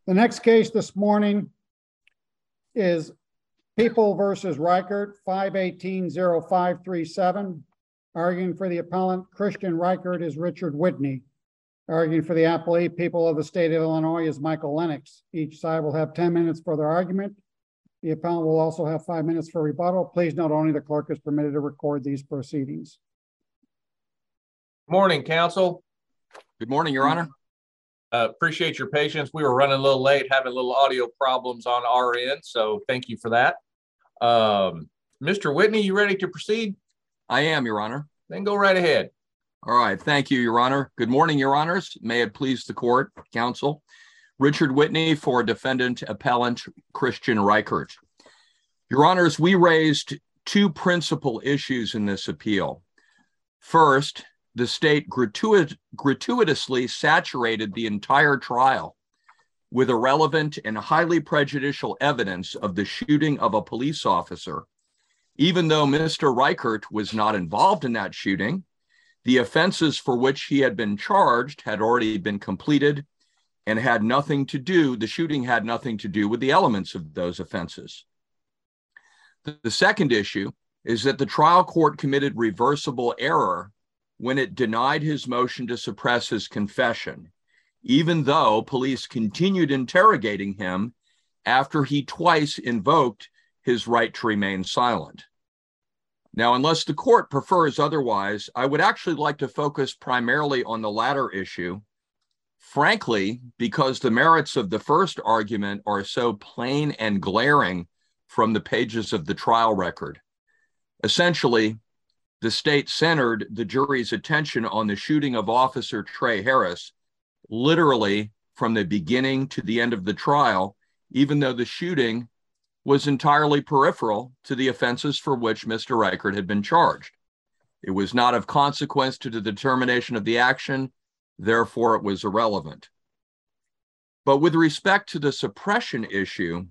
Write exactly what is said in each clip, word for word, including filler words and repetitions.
The next case this morning is People versus Reichert, five eighteen oh five thirty-seven. Arguing for the appellant, Christian Reichert, is Richard Whitney. Arguing for the appellee, People of the State of Illinois, is Michael Lennox. Each side will have ten minutes for their argument. The appellant will also have five minutes for rebuttal. Please note only the clerk is permitted to record these proceedings. Morning, counsel. Good morning, Your Honor. Uh, appreciate your patience. We were running a little late, having a little audio problems on our end, so thank you for that. Um, Mister Whitney, you ready to proceed? I am, Your Honor. Then go right ahead. All right. Thank you, Your Honor. Good morning, Your Honors. May it please the court, counsel. Richard Whitney for defendant appellant Christian Reichert. Your Honors, we raised two principal issues in this appeal. First, the state gratuit gratuitously saturated the entire trial with irrelevant and highly prejudicial evidence of the shooting of a police officer. Even though Mister Reichert was not involved in that shooting, the offenses for which he had been charged had already been completed and had nothing to do, the shooting had nothing to do with the elements of those offenses. The, the second issue is that the trial court committed reversible error when it denied his motion to suppress his confession, even though police continued interrogating him after he twice invoked his right to remain silent. Now, unless the court prefers otherwise, I would actually like to focus primarily on the latter issue, frankly, because the merits of the first argument are so plain and glaring from the pages of the trial record. Essentially, the state centered the jury's attention on the shooting of Officer Trey Harris, literally from the beginning to the end of the trial, even though the shooting was entirely peripheral to the offenses for which Mister Reichert had been charged. It was not of consequence to the determination of the action, therefore it was irrelevant. But with respect to the suppression issue,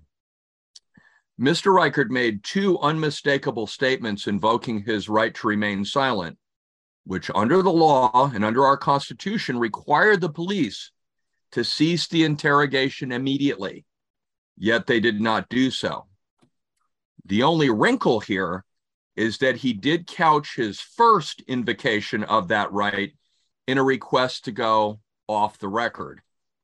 Mister Reichert made two unmistakable statements invoking his right to remain silent, which under the law and under our Constitution required the police to cease the interrogation immediately, yet they did not do so. The only wrinkle here is that he did couch his first invocation of that right in a request to go off the record.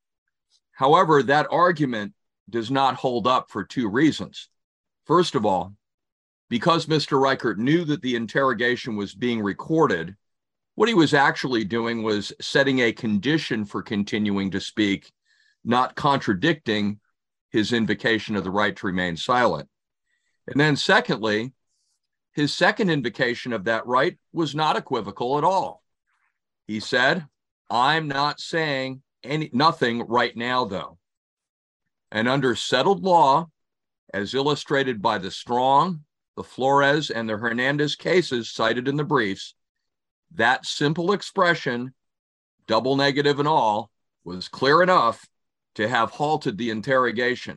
However, that argument does not hold up for two reasons. First of all, because Mister Reichert knew that the interrogation was being recorded, what he was actually doing was setting a condition for continuing to speak, not contradicting his invocation of the right to remain silent. And then secondly, his second invocation of that right was not equivocal at all. He said, "I'm not saying any nothing right now, though." And under settled law, as illustrated by the Strong, the Flores, and the Hernandez cases cited in the briefs, that simple expression, double negative and all, was clear enough to have halted the interrogation.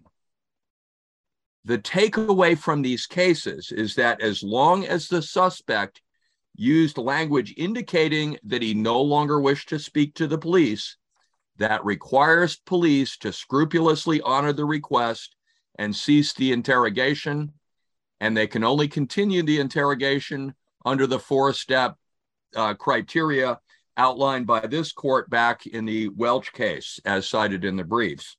The takeaway from these cases is that as long as the suspect used language indicating that he no longer wished to speak to the police, that requires police to scrupulously honor the request and cease the interrogation, and they can only continue the interrogation under the four-step uh, criteria outlined by this court back in the Welch case, as cited in the briefs.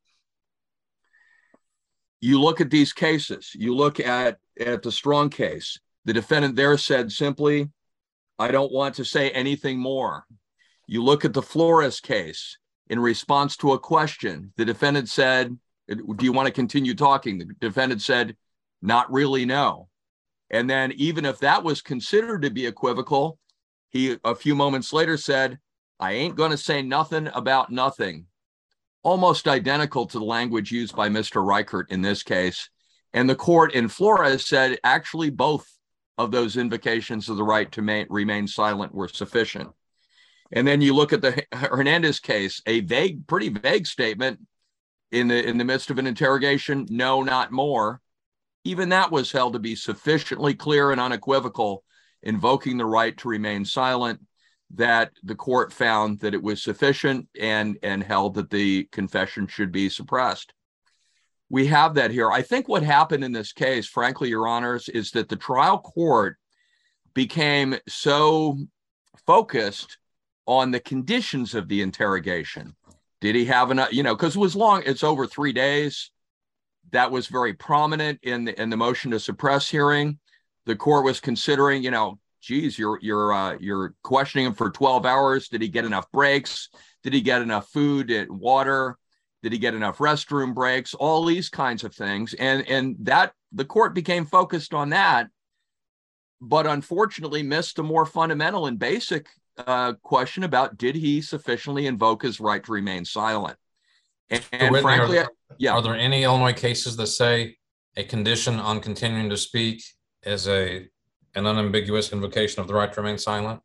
You look at these cases, you look at, at the Strong case, the defendant there said simply, "I don't want to say anything more." You look at the Flores case, in response to a question, the defendant said, "Do you want to continue talking?" The defendant said, "Not really, no." And then even if that was considered to be equivocal, he a few moments later said, "I ain't going to say nothing about nothing." Almost identical to the language used by Mister Reichert in this case. And the court in Flores said actually both of those invocations of the right to ma- remain silent were sufficient. And then you look at the Hernandez case, a vague, pretty vague statement in the in the midst of an interrogation, "No, not more." Even that was held to be sufficiently clear and unequivocal, invoking the right to remain silent, that the court found that it was sufficient and, and held that the confession should be suppressed. we have that here. I think what happened in this case, frankly, Your Honors, is that the trial court became so focused on the conditions of the interrogation. Did he have enough, you know, because it was long, it's over three days. That was very prominent in the, in the motion to suppress hearing. The court was considering, you know, geez, you're, you're, uh, you're questioning him for twelve hours. Did he get enough breaks? Did he get enough food and water? Did he get enough restroom breaks? All these kinds of things. And, and that the court became focused on that, but unfortunately missed a more fundamental and basic uh, question about, did he sufficiently invoke his right to remain silent? And, and Whitney, frankly, are, yeah. Are there any Illinois cases that say a condition on continuing to speak is a an unambiguous invocation of the right to remain silent?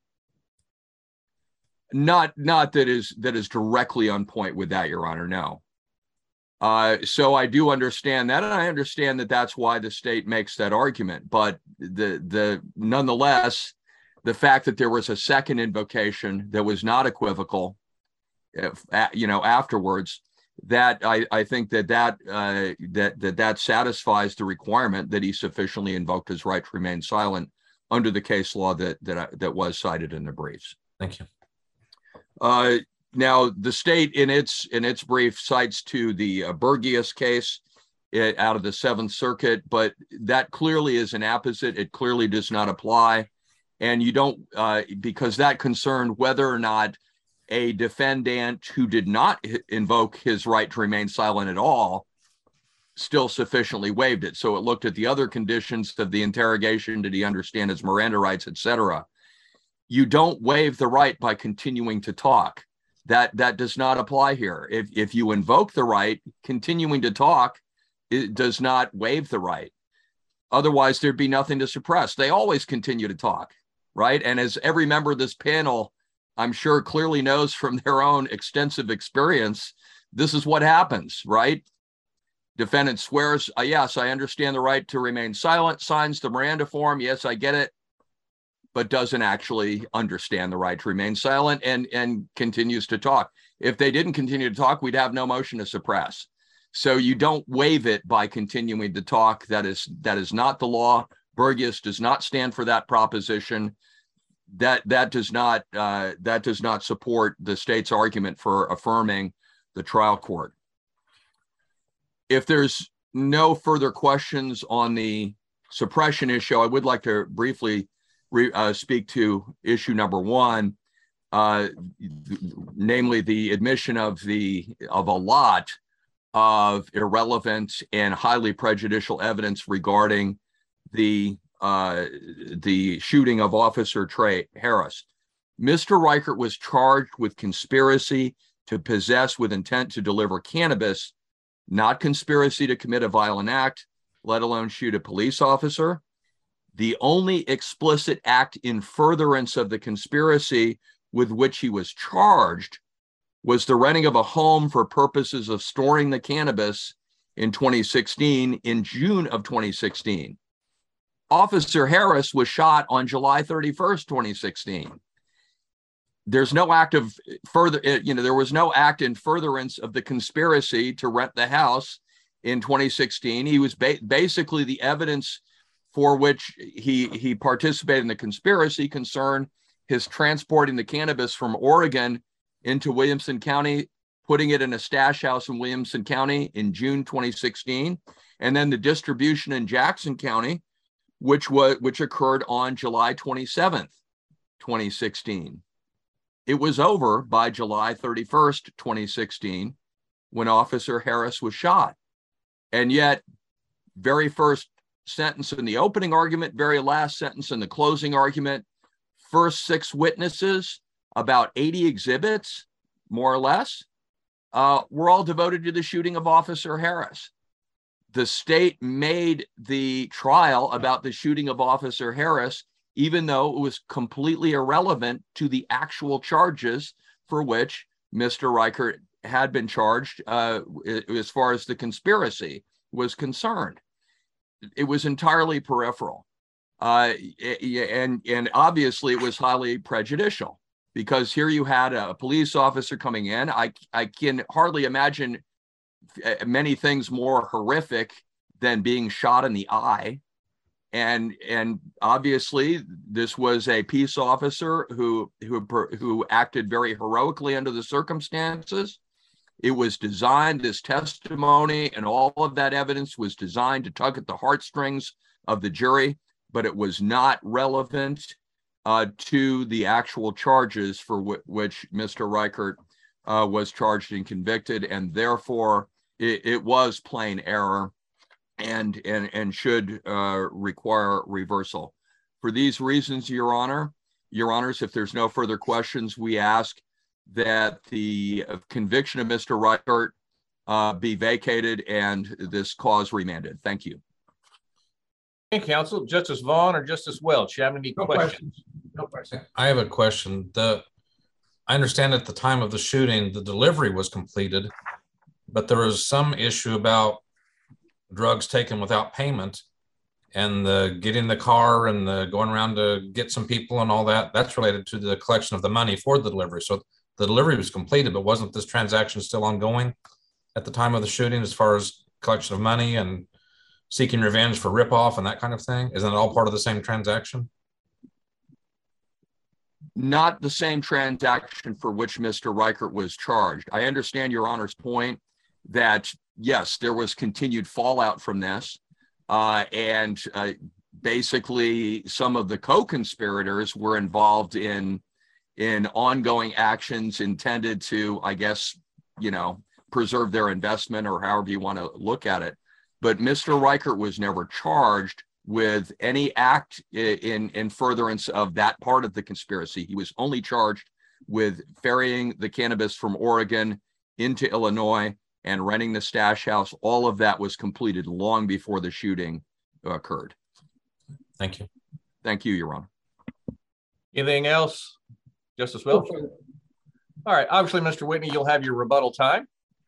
Not, not that is that is directly on point with that, Your Honor. No. Uh, so I do understand that, and I understand that that's why the state makes that argument. But the the nonetheless, the fact that there was a second invocation that was not equivocal, if, you know, afterwards, that I, I think that that, uh, that that that satisfies the requirement that he sufficiently invoked his right to remain silent under the case law that that I, that was cited in the briefs. Thank you. Uh, now, the state in its in its brief cites to the uh, Bergius case it, out of the Seventh Circuit, but that clearly is an apposite. It clearly does not apply, and you don't uh, because that concerned whether or not a defendant who did not invoke his right to remain silent at all still sufficiently waived it. So it looked at the other conditions of the interrogation. Did he understand his Miranda rights, et cetera? You don't waive the right by continuing to talk. That that does not apply here. If if you invoke the right, continuing to talk, it does not waive the right. Otherwise, there'd be nothing to suppress. They always continue to talk, right? And as every member of this panel, I'm sure clearly knows from their own extensive experience, this is what happens, right? Defendant swears, uh, yes, I understand the right to remain silent, signs the Miranda form, yes, I get it, but doesn't actually understand the right to remain silent and, and continues to talk. If they didn't continue to talk, we'd have no motion to suppress. So you don't waive it by continuing to talk. That is, that is not the law. Bergius does not stand for that proposition. That, that, does not, uh, that does not support the state's argument for affirming the trial court. If there's no further questions on the suppression issue, I would like to briefly Re, uh, speak to issue number one, uh, namely the admission of the of a lot of irrelevant and highly prejudicial evidence regarding the uh, the shooting of Officer Trey Harris. Mister Reichert was charged with conspiracy to possess with intent to deliver cannabis, not conspiracy to commit a violent act, let alone shoot a police officer. The only explicit act in furtherance of the conspiracy with which he was charged was the renting of a home for purposes of storing the cannabis in twenty sixteen, in June of twenty sixteen. Officer Harris was shot on July thirty-first, twenty sixteen. There's no act of further, you know, there was no act in furtherance of the conspiracy to rent the house in twenty sixteen. He was ba- basically the evidence for which he he participated in the conspiracy concerned his transporting the cannabis from Oregon into Williamson County, putting it in a stash house in Williamson County in June twenty sixteen, and then the distribution in Jackson County, which was which occurred on July twenty-seventh, twenty sixteen. It was over by July thirty-first, twenty sixteen, when Officer Harris was shot. And yet, very first sentence in the opening argument, very last sentence in the closing argument, first six witnesses, about eighty exhibits, more or less, uh, were all devoted to the shooting of Officer Harris. The state made the trial about the shooting of Officer Harris, even though it was completely irrelevant to the actual charges for which Mister Reichert had been charged uh, as far as the conspiracy was concerned. It was entirely peripheral. Uh, and, and obviously it was highly prejudicial because here you had a police officer coming in. I, I can hardly imagine many things more horrific than being shot in the eye. And, and obviously this was a peace officer who, who, who acted very heroically under the circumstances. It was designed, this testimony and all of that evidence was designed to tug at the heartstrings of the jury, but it was not relevant uh, to the actual charges for w- which Mister Reichert uh, was charged and convicted, and therefore it, it was plain error and, and, and should uh, require reversal. For these reasons, Your Honor, Your Honors, if there's no further questions, we ask that the conviction of Mister Reichert uh, be vacated and this cause remanded. Thank you. Thank you, counsel. Justice Vaughn or Justice Welch, you have any No questions? questions. No questions. I have a question. The I understand at the time of the shooting, the delivery was completed, but there was some issue about drugs taken without payment and the getting the car and the going around to get some people and all that. That's related to the collection of the money for the delivery. So the delivery was completed, but wasn't this transaction still ongoing at the time of the shooting as far as collection of money and seeking revenge for ripoff and that kind of thing? Isn't it all part of the same transaction? Not the same transaction for which Mister Reichert was charged. I understand Your Honor's point that, yes, there was continued fallout from this. Uh, and uh, basically, some of the co-conspirators were involved in, in ongoing actions intended to, I guess, you know, preserve their investment or however you want to look at it. But Mister Reichert was never charged with any act in, in furtherance of that part of the conspiracy. He was only charged with ferrying the cannabis from Oregon into Illinois and renting the stash house. All of that was completed long before the shooting occurred. Thank you. Thank you, Your Honor. Anything else, Justice Welch? All right. Obviously, Mister Whitney, you'll have your rebuttal time.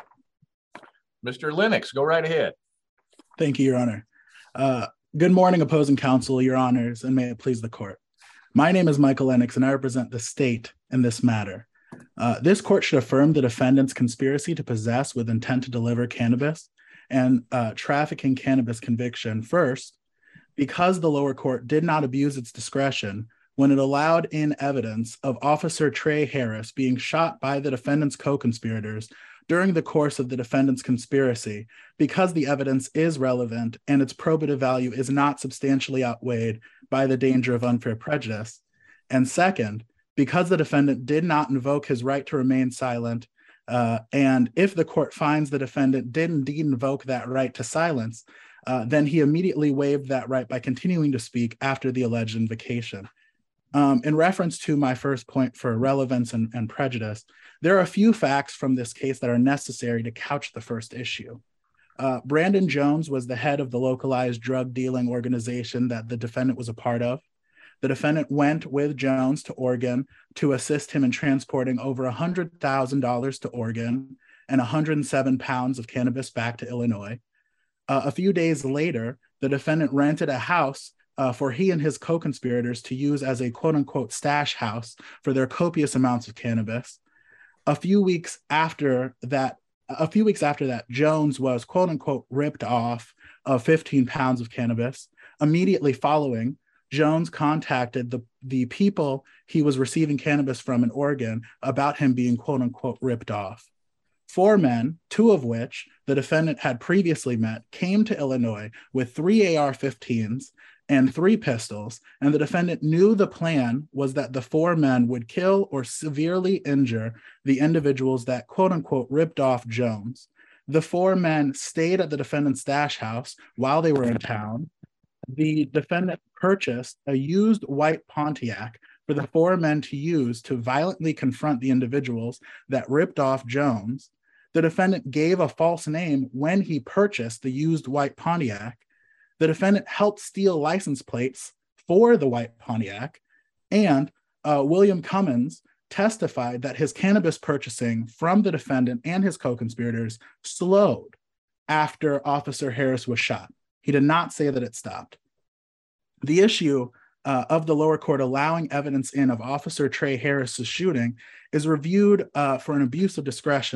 Mister Lennox, go right ahead. Thank you, Your Honor. Uh, good morning, opposing counsel, Your Honors, and may it please the court. My name is Michael Lennox, and I represent the state in this matter. Uh, this court should affirm the defendant's conspiracy to possess with intent to deliver cannabis and uh, trafficking cannabis conviction first, because the lower court did not abuse its discretion when it allowed in evidence of Officer Trey Harris being shot by the defendant's co-conspirators during the course of the defendant's conspiracy, because the evidence is relevant and its probative value is not substantially outweighed by the danger of unfair prejudice. And second, because the defendant did not invoke his right to remain silent, uh, and if the court finds the defendant did indeed invoke that right to silence, uh, then he immediately waived that right by continuing to speak after the alleged invocation. Um, in reference to my first point for relevance and, and prejudice, there are a few facts from this case that are necessary to couch the first issue. Uh, Brandon Jones was the head of the localized drug dealing organization that the defendant was a part of. The defendant went with Jones to Oregon to assist him in transporting over one hundred thousand dollars to Oregon and one hundred seven pounds of cannabis back to Illinois. Uh, a few days later, the defendant rented a house Uh, for he and his co-conspirators to use as a quote-unquote stash house for their copious amounts of cannabis. A few weeks after that, a few weeks after that, Jones was quote-unquote ripped off of fifteen pounds of cannabis. Immediately following, Jones contacted the, the people he was receiving cannabis from in Oregon about him being quote-unquote ripped off. Four men, two of which the defendant had previously met, came to Illinois with three A R fifteens and three pistols, and the defendant knew the plan was that the four men would kill or severely injure the individuals that quote-unquote ripped off Jones. The four men stayed at the defendant's stash house while they were in town. The defendant purchased a used white Pontiac for the four men to use to violently confront the individuals that ripped off Jones. The defendant gave a false name when he purchased the used white Pontiac. The defendant helped steal license plates for the white Pontiac, and uh, William Cummins testified that his cannabis purchasing from the defendant and his co-conspirators slowed after Officer Harris was shot. He did not say that it stopped. The issue uh, of the lower court allowing evidence in of Officer Trey Harris's shooting is reviewed uh, for an abuse of discretion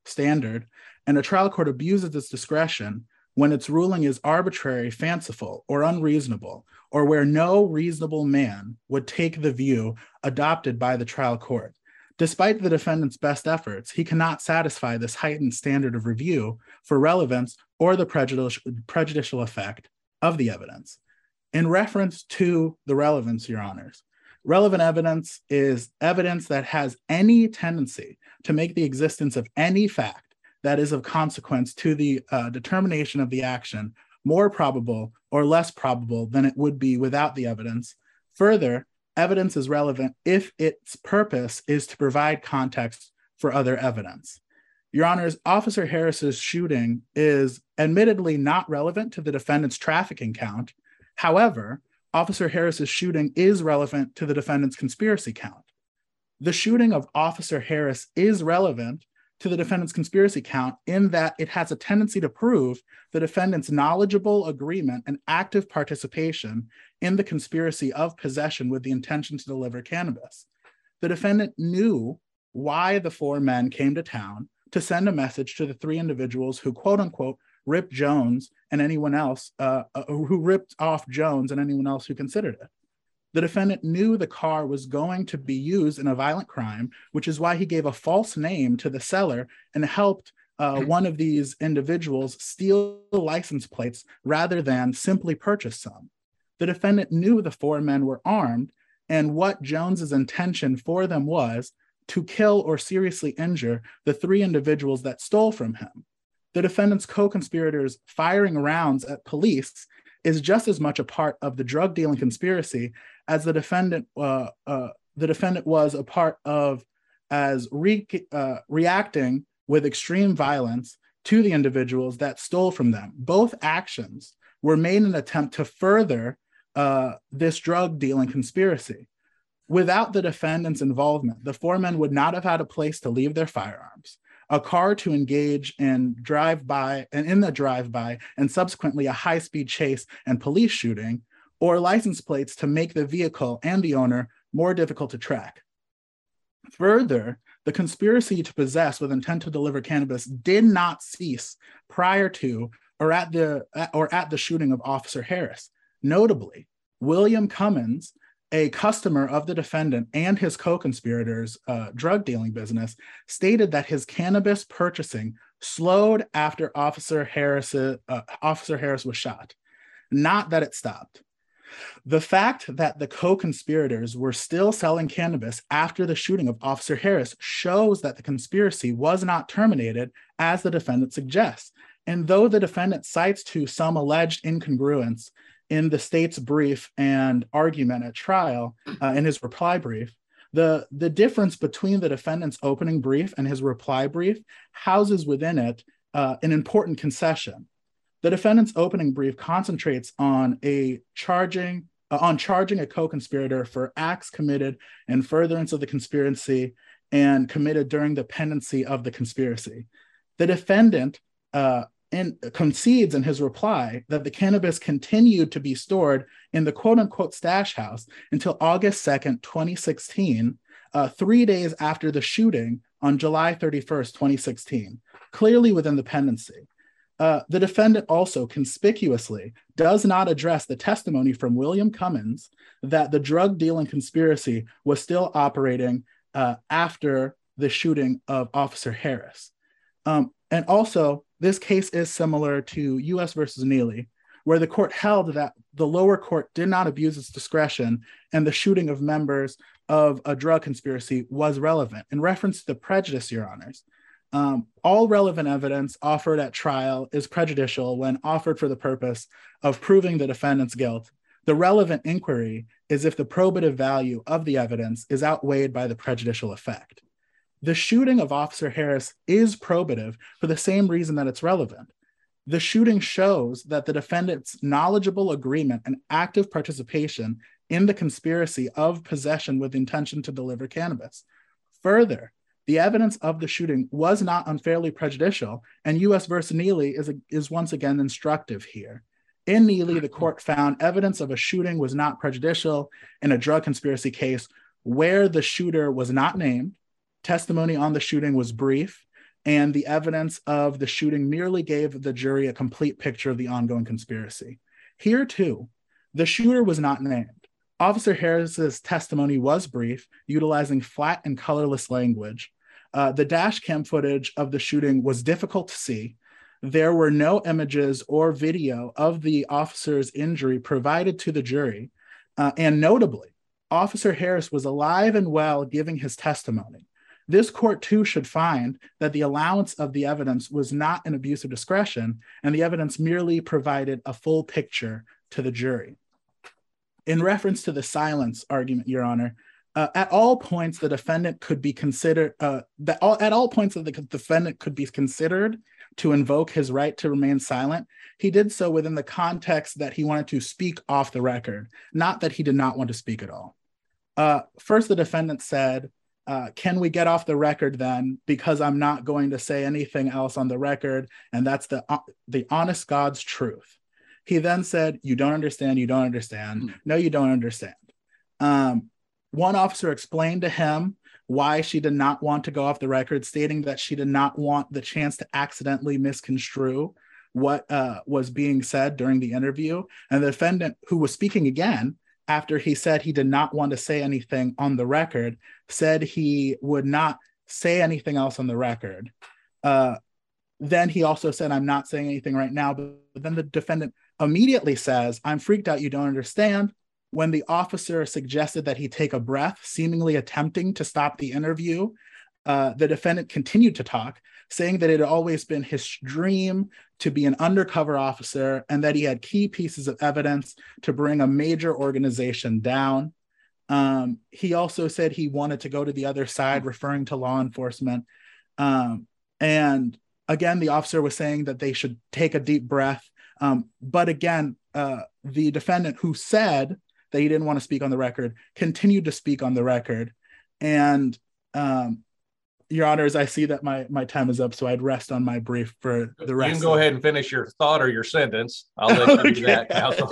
standard, and a trial court abuses its discretion when its ruling is arbitrary, fanciful, or unreasonable, or where no reasonable man would take the view adopted by the trial court. Despite the defendant's best efforts, he cannot satisfy this heightened standard of review for relevance or the prejudicial, prejudicial effect of the evidence. In reference to the relevance, Your Honors, relevant evidence is evidence that has any tendency to make the existence of any fact that is of consequence to the uh, determination of the action more probable or less probable than it would be without the evidence. Further, evidence is relevant if its purpose is to provide context for other evidence. Your Honors, Officer Harris's shooting is admittedly not relevant to the defendant's trafficking count. However, Officer Harris's shooting is relevant to the defendant's conspiracy count. The shooting of Officer Harris is relevant to the defendant's conspiracy count in that it has a tendency to prove the defendant's knowledgeable agreement and active participation in the conspiracy of possession with the intention to deliver cannabis. The defendant knew why the four men came to town to send a message to the three individuals who, quote unquote, ripped Jones and anyone else, uh, uh, who ripped off Jones and anyone else who considered it. The defendant knew the car was going to be used in a violent crime, which is why he gave a false name to the seller and helped uh, one of these individuals steal license plates rather than simply purchase some. The defendant knew the four men were armed and what Jones's intention for them was to kill or seriously injure the three individuals that stole from him. The defendant's co-conspirators firing rounds at police is just as much a part of the drug dealing conspiracy as the defendant uh, uh, the defendant was a part of as re- uh, reacting with extreme violence to the individuals that stole from them. Both actions were made in an attempt to further uh, this drug dealing conspiracy. Without the defendant's involvement, the four men would not have had a place to leave their firearms, a car to engage in drive-by and in the drive-by and subsequently a high-speed chase and police shooting, or license plates to make the vehicle and the owner more difficult to track. Further, the conspiracy to possess with intent to deliver cannabis did not cease prior to or at the or at the shooting of Officer Harris. Notably, William Cummins, a customer of the defendant and his co-conspirators' uh, drug dealing business, stated that his cannabis purchasing slowed after Officer Harris, uh, Officer Harris was shot, not that it stopped. The fact that the co-conspirators were still selling cannabis after the shooting of Officer Harris shows that the conspiracy was not terminated as the defendant suggests. And though the defendant cites to some alleged incongruence in the state's brief and argument at trial uh, in his reply brief, the, the difference between the defendant's opening brief and his reply brief houses within it uh, an important concession. The defendant's opening brief concentrates on a charging uh, on charging a co-conspirator for acts committed in furtherance of the conspiracy and committed during the pendency of the conspiracy. The defendant uh, in, concedes in his reply that the cannabis continued to be stored in the quote-unquote stash house until August second, twenty sixteen, uh, three days after the shooting on July thirty-first, twenty sixteen, clearly within the pendency. Uh, the defendant also conspicuously does not address the testimony from William Cummins that the drug dealing conspiracy was still operating uh, after the shooting of Officer Harris. Um, and also, this case is similar to U S versus Neely, where the court held that the lower court did not abuse its discretion and the shooting of members of a drug conspiracy was relevant. In reference to the prejudice, Your Honors, Um, all relevant evidence offered at trial is prejudicial when offered for the purpose of proving the defendant's guilt. The relevant inquiry is if the probative value of the evidence is outweighed by the prejudicial effect. The shooting of Officer Harris is probative for the same reason that it's relevant. The shooting shows that the defendant's knowledgeable agreement and active participation in the conspiracy of possession with intention to deliver cannabis. Further, the evidence of the shooting was not unfairly prejudicial, and U S versus Neely is, a, is once again instructive here. In Neely, the court found evidence of a shooting was not prejudicial in a drug conspiracy case where the shooter was not named, testimony on the shooting was brief, and the evidence of the shooting merely gave the jury a complete picture of the ongoing conspiracy. Here, too, the shooter was not named. Officer Harris's testimony was brief, utilizing flat and colorless language. Uh, the dash cam footage of the shooting was difficult to see. There were no images or video of the officer's injury provided to the jury. Uh, and notably, Officer Harris was alive and well giving his testimony. This court, too, should find that the allowance of the evidence was not an abuse of discretion, and the evidence merely provided a full picture to the jury. In reference to the silence argument, Your Honor, uh, at all points the defendant could be considered, uh, that all, at all points that the defendant could be considered to invoke his right to remain silent, he did so within the context that he wanted to speak off the record, not that he did not want to speak at all. Uh, first, the defendant said, uh, can we get off the record then, because I'm not going to say anything else on the record, and that's the, uh, the honest God's truth. He then said, you don't understand, you don't understand. Mm. No, you don't understand. Um, one officer explained to him why she did not want to go off the record, stating that she did not want the chance to accidentally misconstrue what uh, was being said during the interview. And the defendant, who was speaking again, after he said he did not want to say anything on the record, said he would not say anything else on the record. Uh, then he also said, I'm not saying anything right now, but then the defendant immediately says, I'm freaked out, you don't understand. When the officer suggested that he take a breath, seemingly attempting to stop the interview, uh, the defendant continued to talk, saying that it had always been his dream to be an undercover officer and that he had key pieces of evidence to bring a major organization down. Um, he also said he wanted to go to the other side, referring to law enforcement. Um, and again, the officer was saying that they should take a deep breath. Um, but again, uh, the defendant, who said that he didn't want to speak on the record, continued to speak on the record. And um, Your Honors, I see that my, my time is up, so I'd rest on my brief for the rest. You can go ahead and finish your thought or your sentence. I'll let you okay. do that, counsel.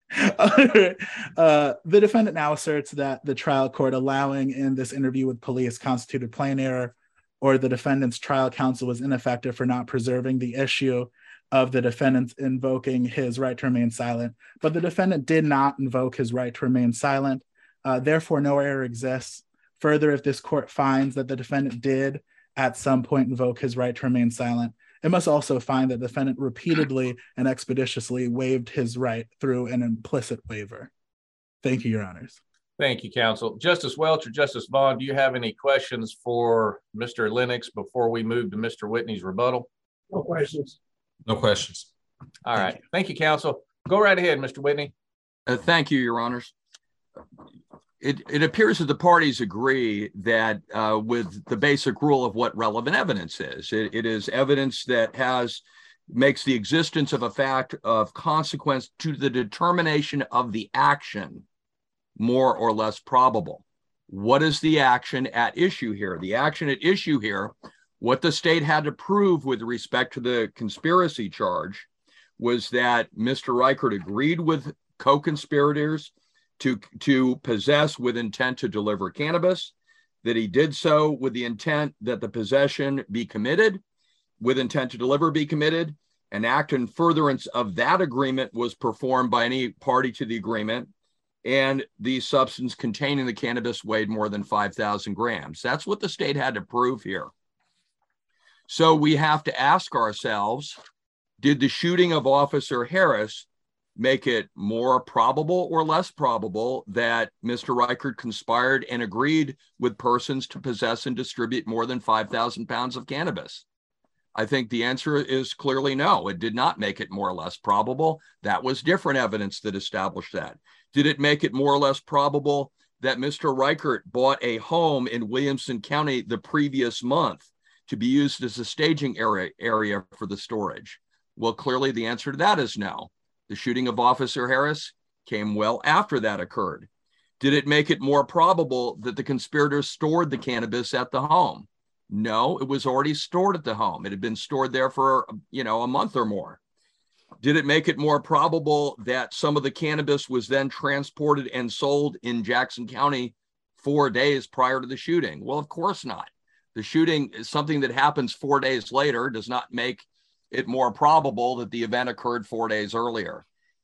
uh, the defendant now asserts that the trial court allowing in this interview with police constituted plain error, or the defendant's trial counsel was ineffective for not preserving the issue of the defendant invoking his right to remain silent. But the defendant did not invoke his right to remain silent. Uh, therefore, no error exists. Further, if this court finds that the defendant did at some point invoke his right to remain silent, it must also find that the defendant repeatedly and expeditiously waived his right through an implicit waiver. Thank you, Your Honors. Thank you, counsel. Justice Welch or Justice Vaughn, do you have any questions for Mister Lennox before we move to Mister Whitney's rebuttal? No questions. No questions. All right. Thank you, thank you counsel. Go right ahead, Mister Whitney. Uh, thank you, Your Honors. It, it appears that the parties agree that uh, with the basic rule of what relevant evidence is. It, it is evidence that has makes the existence of a fact of consequence to the determination of the action more or less probable. What is the action at issue here? The action at issue here, what the state had to prove with respect to the conspiracy charge, was that Mister Reichert agreed with co-conspirators to, to possess with intent to deliver cannabis, that he did so with the intent that the possession be committed, with intent to deliver be committed. An act in furtherance of that agreement was performed by any party to the agreement, and the substance containing the cannabis weighed more than five thousand grams. That's what the state had to prove here. So we have to ask ourselves, did the shooting of Officer Harris make it more probable or less probable that Mister Reichert conspired and agreed with persons to possess and distribute more than five thousand pounds of cannabis? I think the answer is clearly no. It did not make it more or less probable. That was different evidence that established that. Did it make it more or less probable that Mister Reichert bought a home in Williamson County the previous month to be used as a staging area, area for the storage? Well, clearly the answer to that is no. The shooting of Officer Harris came well after that occurred. Did it make it more probable that the conspirators stored the cannabis at the home? No, it was already stored at the home. It had been stored there for, you know, a month or more. Did it make it more probable that some of the cannabis was then transported and sold in Jackson County four days prior to the shooting? Well, of course not. The shooting is something that happens four days later does not make it more probable that the event occurred four days earlier.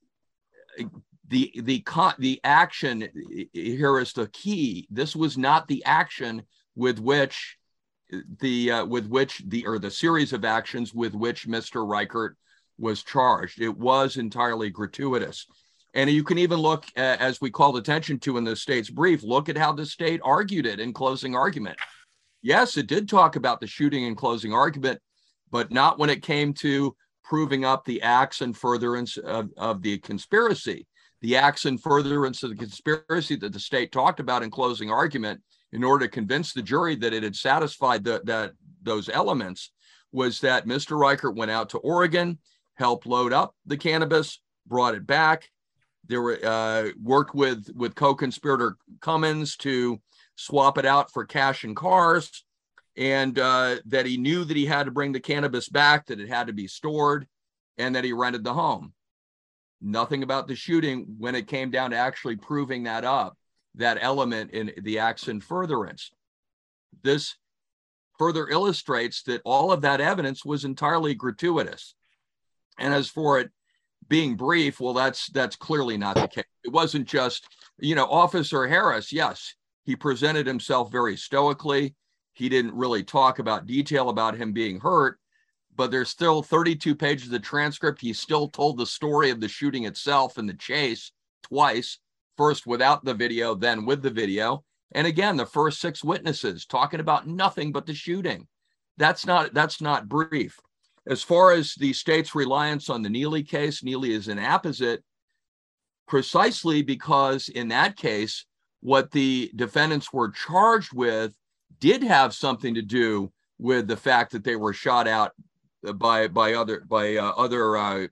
The, the, the action here is the key. This was not the action with which the, uh, with which the, or the series of actions with which Mister Reichert was charged. It was entirely gratuitous. And you can even look, uh, as we called attention to in the state's brief, look at how the state argued it in closing argument. Yes, it did talk about the shooting in closing argument, but not when it came to proving up the acts and furtherance of, of the conspiracy. The acts and furtherance of the conspiracy that the state talked about in closing argument in order to convince the jury that it had satisfied the, that those elements was that Mister Reichert went out to Oregon, helped load up the cannabis, brought it back. There were uh, worked with, with co-conspirator Cummins to swap it out for cash and cars, and uh, that he knew that he had to bring the cannabis back, that it had to be stored, and that he rented the home. Nothing about the shooting when it came down to actually proving that up, that element in the acts in furtherance. This further illustrates that all of that evidence was entirely gratuitous. And as for it being brief, well, that's that's clearly not the case. It wasn't just, you know, Officer Harris, yes, he presented himself very stoically. He didn't really talk about detail about him being hurt, but there's still thirty-two pages of the transcript. He still told the story of the shooting itself and the chase twice, first without the video, then with the video. And again, the first six witnesses talking about nothing but the shooting. That's not, that's not brief. As far as the state's reliance on the Neely case, Neely is an apposite, precisely because in that case, what the defendants were charged with did have something to do with the fact that they were shot out by by other by uh, other uh,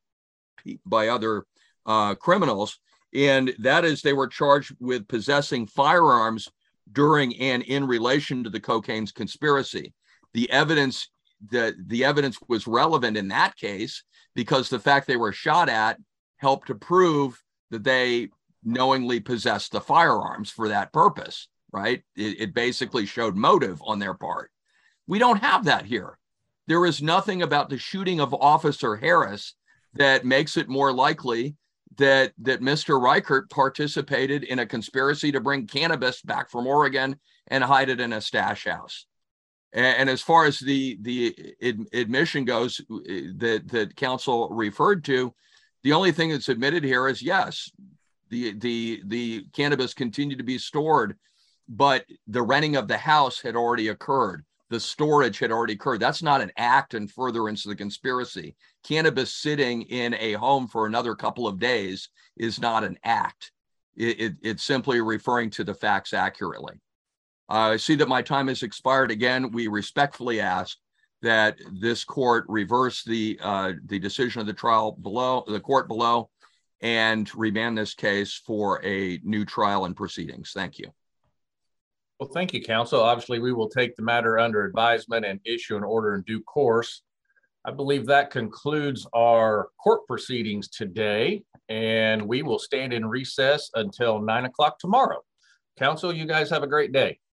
by other uh, criminals, and that is they were charged with possessing firearms during and in relation to the cocaine's conspiracy. The evidence that the evidence was relevant in that case because the fact they were shot at helped to prove that they knowingly possessed the firearms for that purpose, right? It, it basically showed motive on their part. We don't have that here. There is nothing about the shooting of Officer Harris that makes it more likely that, that Mister Reichert participated in a conspiracy to bring cannabis back from Oregon and hide it in a stash house. And, and as far as the, the ad, admission goes that, that counsel referred to, the only thing that's admitted here is, yes, the, the, the cannabis continued to be stored, but the renting of the house had already occurred. The storage had already occurred. That's not an act in furtherance of the conspiracy. Cannabis sitting in a home for another couple of days is not an act. It, it, it's simply referring to the facts accurately. Uh, I see that my time has expired. Again, we respectfully ask that this court reverse the, uh, the decision of the trial below, the court below, and remand this case for a new trial and proceedings. Thank you. Well, thank you, counsel. Obviously, we will take the matter under advisement and issue an order in due course. I believe that concludes our court proceedings today, and we will stand in recess until nine o'clock tomorrow. Counsel, you guys have a great day.